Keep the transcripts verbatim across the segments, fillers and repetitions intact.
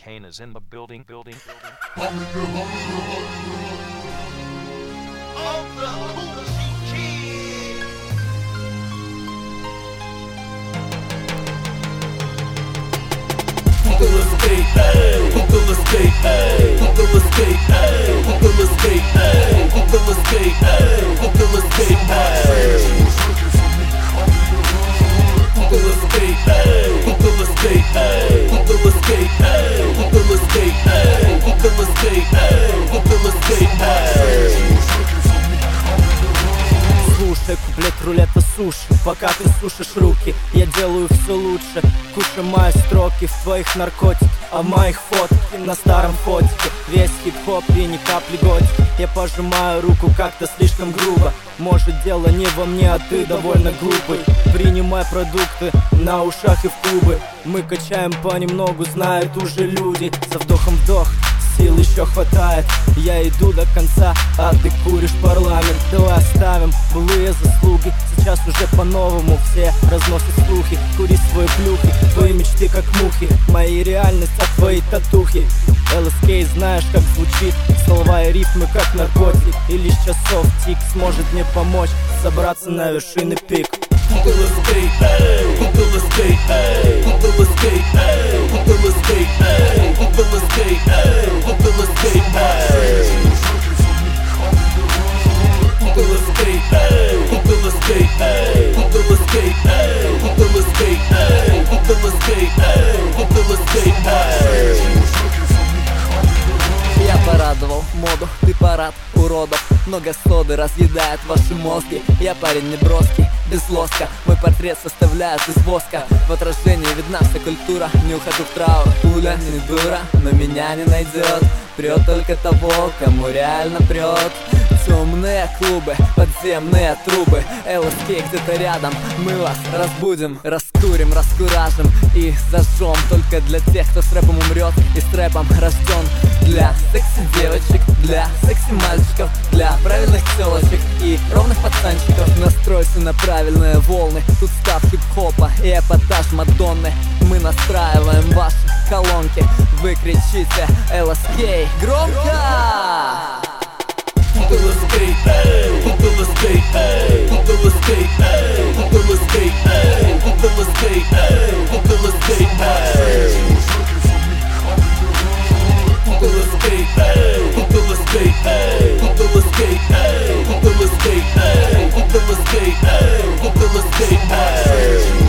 Kane is in the building, building, building. Of the Coolsey Kid. Coolest Skate, ayy, Coolest Skate, ayy, Coolest Skate, ayy, Coolest Skate, ayy, Coolest Skate, ayy, Coolest Skate, ayy. Coolest Skate, ayy, Coolest Skate, ayy, Coolest Skate, ayy, Coolest Skate, ayy, Coolest Skate, ayy, Coolest Skate, ayy. Слушай, куплет рулета суши, пока ты сушишь руки, я делаю все лучше. Кушай мои строки в твоих наркотиках, а в моих фотки на старом фотике весь хип-хоп и ни капли готики. Я пожимаю руку как-то слишком грубо. Может, дело не во мне, а ты довольно глупый. Принимай продукты на ушах и в клубы. Мы качаем понемногу, знают уже люди. За вдохом вдох, сил еще хватает. Я иду до конца, а ты куришь парламент. Давай оставим былые заслуги. Сейчас уже по-новому все разносят слухи. Кури свои плюхи, твои мечты как мухи. Мои реальность, а твои татухи. эл эс кей, знаешь, как звучит. Слова и рифмы как наркотик. И лишь часов тик сможет мне помочь собраться на вершины пик. Coolest Skate, ayy, Coolest Skate, ayy, Coolest Skate, ayy, Coolest Skate, ayy, Coolest Skate, ayy, Coolest Skate, ayy. Coolest Skate, ayy, Coolest Skate, ayy, Coolest Skate, ayy, Coolest Skate, ayy, Coolest Skate, ayy, Coolest Skate, ayy. Я порадовал моду, ты парад уродов. Много соды разъедает ваши мозги. Я парень не броский, без лоска. Мой портрет составляют из воска. В отражении видна вся культура. Не ухожу в траур, пуля не дура, но меня не найдет. Прет только того, кому реально прет. Темные клубы, подземные трубы. эл эс кей где-то рядом, мы вас разбудим. Раскурим, раскуражим и зажжем. Только для тех, кто с рэпом умрет и с рэпом рожден. Для секси девочек, для секси мальчиков, для правильных телочек и ровных пацанчиков. Настройся на правильные волны. Тут став хип-хопа и эпатаж Мадонны. Мы настраиваем ваши колонки. Вы кричите эл эс кей громко! Coolest Skate, ayy, Coolest Skate, ayy, Coolest Skate, ayy, Coolest Skate, ayy, Coolest Skate, ayy, Coolest Skate, ayy. Coolest Skate, ayy, Coolest Skate, ayy, Coolest Skate, ayy, Coolest Skate, ayy, Coolest Skate, ayy, Coolest Skate, ayy.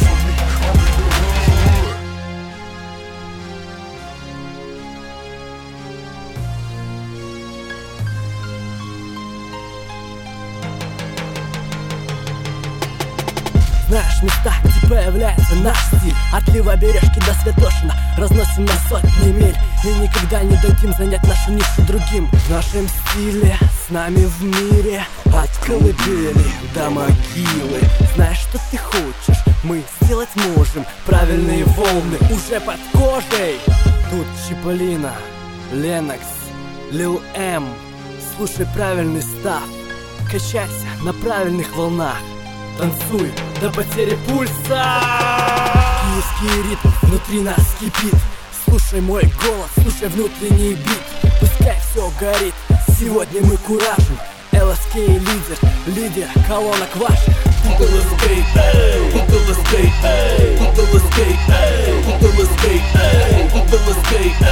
Знаешь места, где появляется наш стиль. От Левобережки до Святошина разносим на сотни миль. И никогда не дадим занять нашу нишу другим. В нашем стиле, с нами в мире. От колыбели до могилы. Знаешь, что ты хочешь, мы сделать можем. Правильные волны уже под кожей. Тут Чиполлино, Ленокс, Лил М. Слушай правильный став. Качайся на правильных волнах. Танцуй до потери пульса. Киевский ритм внутри нас кипит. Слушай мой голос, слушай внутренний бит. Пускай все горит, сегодня мы куражим. эл эс кей лидер, лидер колонок ваших. Coolest Skate, ayy, Coolest Skate, ayy, Coolest Skate, ayy, Coolest Skate, ayy, Coolest Skate,